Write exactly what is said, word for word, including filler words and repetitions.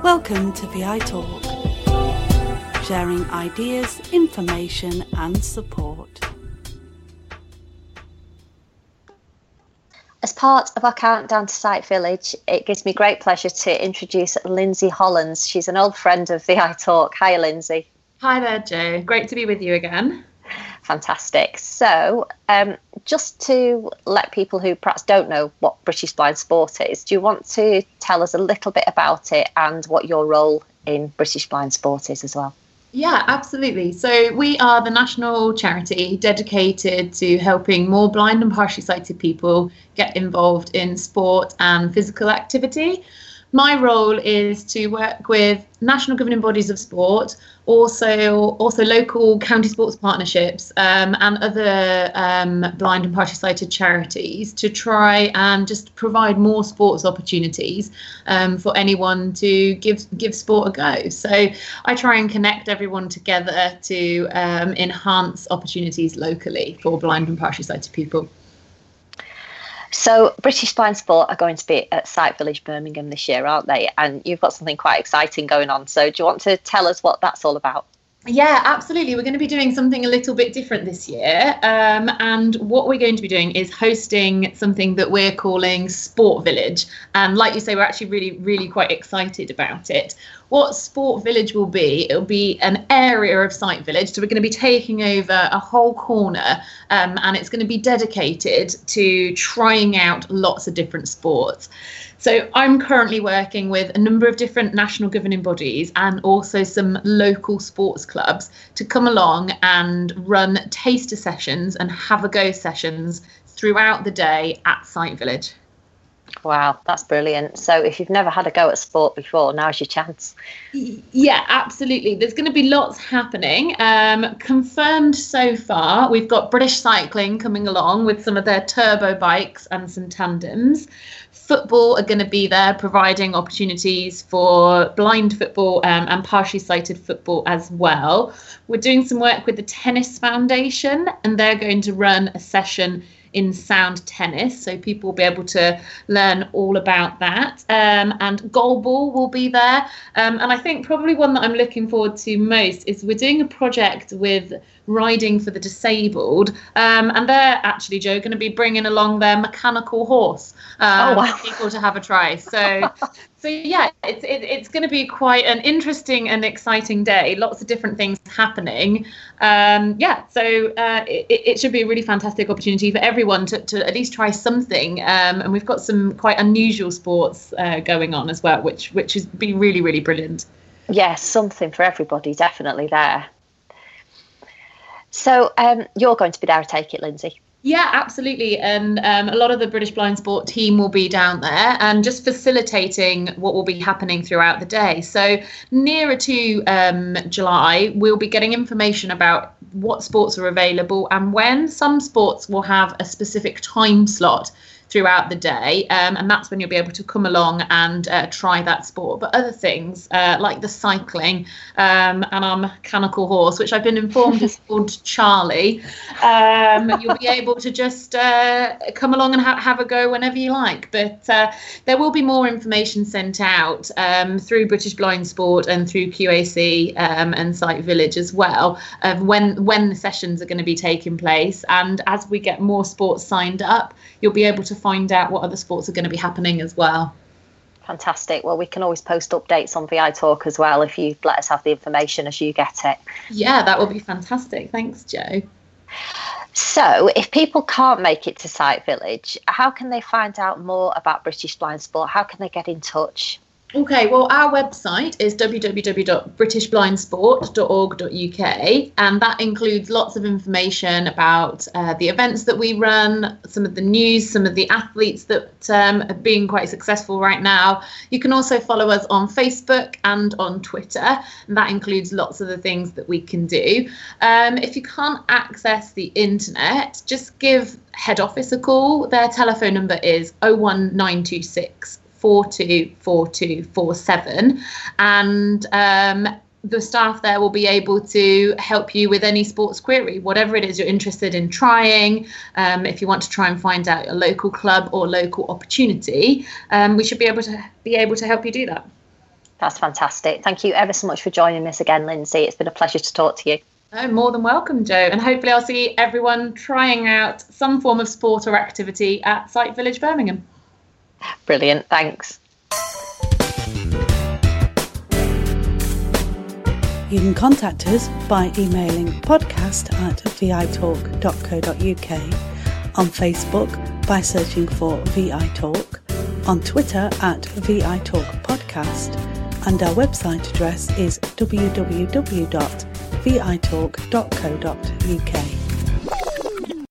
Welcome to V I Talk, sharing ideas, information and support. As part of our countdown to Sight Village, it gives me great pleasure to introduce Lindsay Hollands. She's an old friend of V I Talk. Hi, Lindsay. Hi there, Jo. Great to be with you again. Fantastic. So, um, just to let people who perhaps don't know what British Blind Sport is, do you want to tell us a little bit about it and what your role in British Blind Sport is as well? Yeah, absolutely. So we are the national charity dedicated to helping more blind and partially sighted people get involved in sport and physical activity. My role is to work with national governing bodies of sport, also also local county sports partnerships um, and other um, blind and partially sighted charities to try and just provide more sports opportunities um, for anyone to give give sport a go. So I try and connect everyone together to um, enhance opportunities locally for blind and partially sighted people. So British Blind Sport are going to be at Sight Village Birmingham this year, aren't they? And you've got something quite exciting going on. So do you want to tell us what that's all about? Yeah, absolutely. We're going to be doing something a little bit different this year. Um, and what we're going to be doing is hosting something that we're calling Sport Village. And like you say, we're actually really, really quite excited about it. What Sport Village will be, it'll be an area of Sight Village. So we're going to be taking over a whole corner um, and it's going to be dedicated to trying out lots of different sports. So I'm currently working with a number of different national governing bodies and also some local sports clubs to come along and run taster sessions and have a go sessions throughout the day at Sight Village. Wow, that's brilliant. So if you've never had a go at sport before, now's your chance. Yeah, absolutely. There's going to be lots happening. Um, confirmed so far, we've got British Cycling coming along with some of their turbo bikes and some tandems. Football are going to be there providing opportunities for blind football um, and partially sighted football as well. We're doing some work with the Tennis Foundation and they're going to run a session in sound tennis, so people will be able to learn all about that. Um, and goalball will be there. Um, and I think probably one that I'm looking forward to most is we're doing a project with Riding for the Disabled. Um, and they're actually, Jo, going to be bringing along their mechanical horse um, oh, wow. for people to have a try. So, so yeah, it's it, it's going to be quite an interesting and exciting day. Lots of different things happening. Um, yeah, so uh, it, it should be a really fantastic opportunity for everyone to, to at least try something. Um, and we've got some quite unusual sports uh, going on as well, which which has been really, really brilliant. Yes, yeah, something for everybody, definitely there. So um, you're going to be there, I take it, Lindsay? Yeah, absolutely. And um, a lot of the British Blind Sport team will be down there and just facilitating what will be happening throughout the day. So nearer to um, July, we'll be getting information about what sports are available and when. Some sports will have a specific time slot throughout the day, um, and that's when you'll be able to come along and uh, try that sport. But other things uh, like the cycling um, and our mechanical horse, which I've been informed is called Charlie, um, you'll be able to just uh, come along and ha- have a go whenever you like. But uh, there will be more information sent out um, through British Blind Sport and through Q A C um, and Sight Village as well of when when the sessions are going to be taking place. And as we get more sports signed up, you'll be able to find out what other sports are going to be happening as well. Fantastic. Well, we can always post updates on V I Talk as well if you let us have the information as you get it. Yeah, that will be fantastic. Thanks, Jo. So if people can't make it to Sight Village, how can they find out more about British Blind Sport? How can they get in touch? Okay, well, our website is w w w dot british blind sport dot org dot u k, and that includes lots of information about uh, the events that we run, some of the news, some of the athletes that um, are being quite successful right now. You can also follow us on Facebook and on Twitter, and that includes lots of the things that we can do. Um, if you can't access the internet, just give head office a call. Their telephone number is oh one nine two six four two four two four seven, and um, the staff there will be able to help you with any sports query, whatever it is you're interested in trying. Um, if you want to try and find out a local club or local opportunity, um, we should be able to be able to help you do that. That's fantastic. Thank you ever so much for joining us again, Lindsay. It's been a pleasure to talk to you. Oh, more than welcome, Jo. And hopefully I'll see everyone trying out some form of sport or activity at Sight Village Birmingham. Brilliant. Thanks. You can contact us by emailing podcast at vitalk dot co dot uk, on Facebook by searching for V I Talk, on Twitter at V I Talk Podcast, and our website address is w w w dot v i talk dot co dot uk.